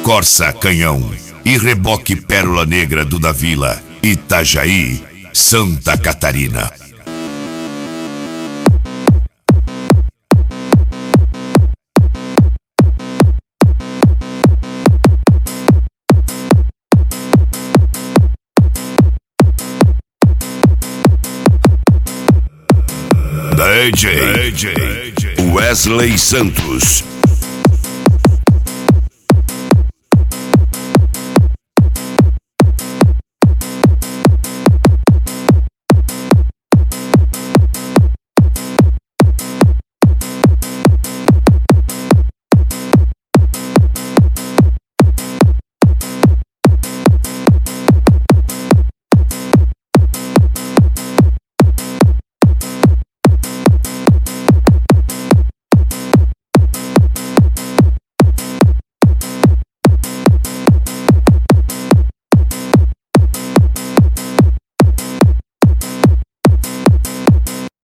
Corsa Canhão e reboque Pérola Negra do da Vila, Itajaí, Santa Catarina. DJ Wesley Santos.